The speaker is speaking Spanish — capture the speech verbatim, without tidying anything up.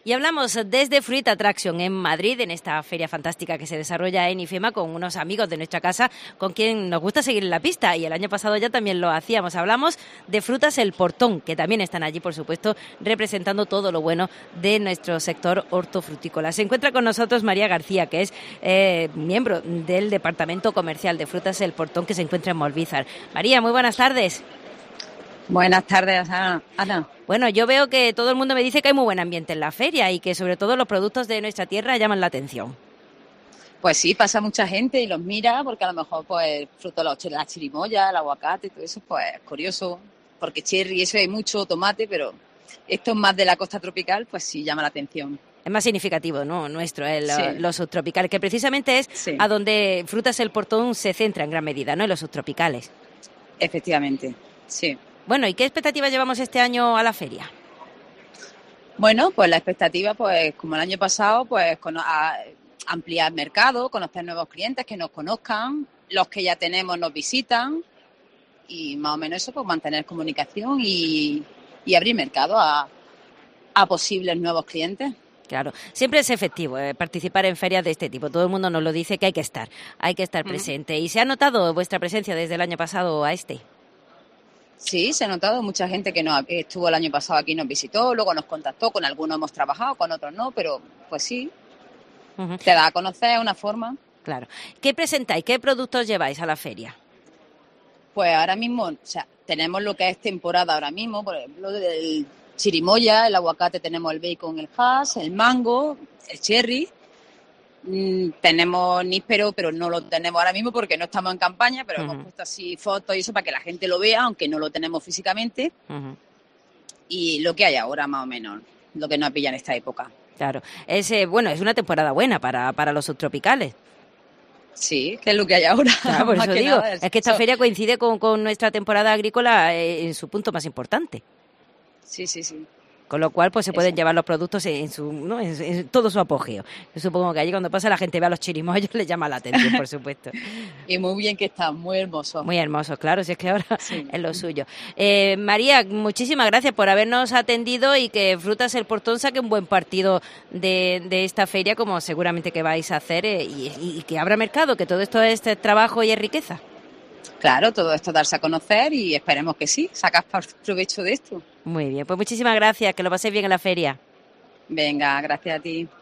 Y hablamos desde Fruit Attraction en Madrid, en esta feria fantástica que se desarrolla en IFEMA con unos amigos de nuestra casa con quien nos gusta seguir en la pista, y el año pasado ya también lo hacíamos. Hablamos de Frutas El Portón, que también están allí, por supuesto, representando todo lo bueno de nuestro sector hortofrutícola. Se encuentra con nosotros María García, que es eh, miembro del Departamento Comercial de Frutas El Portón, que se encuentra en Molvízar. María, muy buenas tardes. Buenas tardes, Ana. Bueno, yo veo que todo el mundo me dice que hay muy buen ambiente en la feria y que sobre todo los productos de nuestra tierra llaman la atención. Pues sí, pasa mucha gente y los mira porque a lo mejor pues fruto de la chirimoya, el aguacate, todo eso pues es curioso, porque cherry, eso hay mucho, tomate, pero esto es más de la costa tropical, pues sí llama la atención. Es más significativo, ¿no? Nuestro, el, sí. los subtropicales, que precisamente es sí. a donde Frutas El Portón se centra en gran medida, ¿no? En los subtropicales. Efectivamente, sí. Bueno, ¿y qué expectativas llevamos este año a la feria? Bueno, pues la expectativa, pues como el año pasado, pues con, a, ampliar el mercado, conocer nuevos clientes que nos conozcan, los que ya tenemos nos visitan y más o menos eso, pues mantener comunicación y, y abrir mercado a, a posibles nuevos clientes. Claro, siempre es efectivo eh, participar en ferias de este tipo. Todo el mundo nos lo dice que hay que estar, hay que estar mm. presente. ¿Y se ha notado vuestra presencia desde el año pasado a este? Sí, se ha notado. Mucha gente que, no, que estuvo el año pasado aquí nos visitó, luego nos contactó, con algunos hemos trabajado, con otros no, pero pues sí, uh-huh. te da a conocer una forma. Claro. ¿Qué presentáis? ¿Qué productos lleváis a la feria? Pues ahora mismo, o sea, tenemos lo que es temporada ahora mismo, por ejemplo, el chirimoya, el aguacate, tenemos el bacon, el hash, el mango, el cherry. Mm, tenemos níspero, pero no lo tenemos ahora mismo porque no estamos en campaña, pero uh-huh. hemos puesto así fotos y eso para que la gente lo vea, aunque no lo tenemos físicamente. Uh-huh. Y lo que hay ahora, más o menos, lo que nos pilla en esta época. Claro, es, eh, bueno, es una temporada buena para, para los subtropicales. Sí, que es lo que hay ahora. Claro, por eso digo, nada, es que esta eso... feria coincide con, con nuestra temporada agrícola eh, en su punto más importante. Sí, sí, sí. Con lo cual, pues se pueden Exacto. llevar los productos en su, ¿no? en, en todo su apogeo. Yo supongo que allí cuando pasa la gente ve a los chirimoyos les llama la atención, por supuesto. Y muy bien que están, muy hermosos. Muy hermosos, claro, si es que ahora sí. es lo suyo. Eh, María, muchísimas gracias por habernos atendido y que Frutas El Portón saque un buen partido de, de esta feria, como seguramente que vais a hacer, eh, y, y que abra mercado, que todo esto es trabajo y es riqueza. Claro, todo esto darse a conocer y esperemos que sí, sacas provecho de esto. Muy bien, pues muchísimas gracias, que lo paséis bien en la feria. Venga, gracias a ti.